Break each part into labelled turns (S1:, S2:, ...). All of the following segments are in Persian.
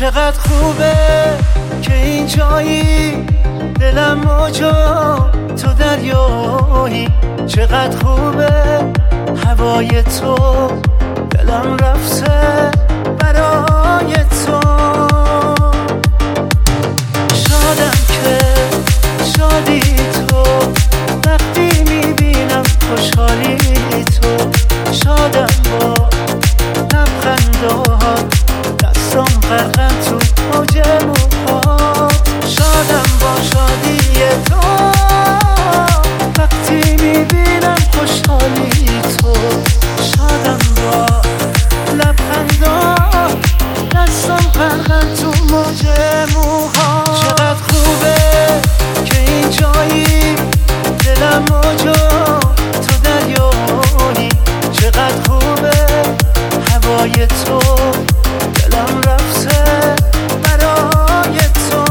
S1: چقدر خوبه که این جایی، دلم موجا تو دریایی. چقدر خوبه هوای تو، دلم رفته برای تو. شادم که شادی تو، وقتی میبینم خوشحالی تو. شادم با لبخندات، دستم غرقم تو موج موهات. شادم با شادی تو، وقتی میبینم خوشحالی تو. شادم با لبخندات، دستم غرقم تو موج موهات. چقدر خوبه که این جایی، دلم موجا تو دریایی. چقدر خوبه هوای تو، دلم رفته برای تو.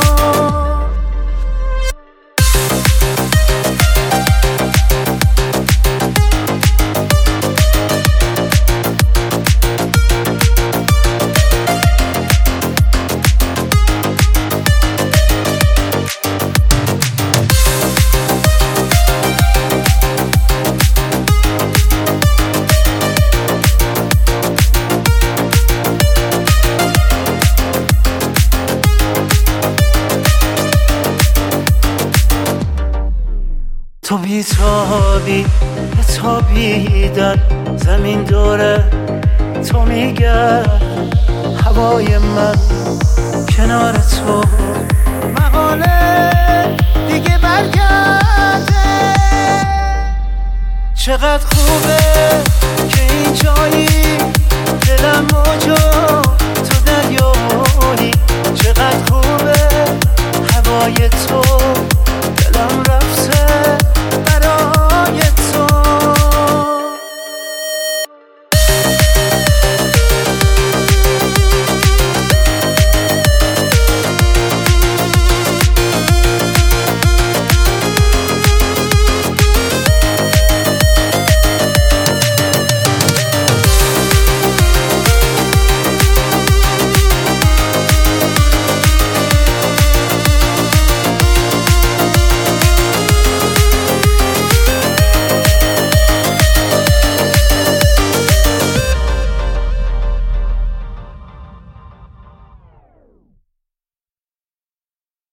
S1: تو بیتابی بتابیدن، زمین دوره تو میگرد. هوای من کنار تو، مقاله دیگه برگرده. چقدر خوبه که این جایی،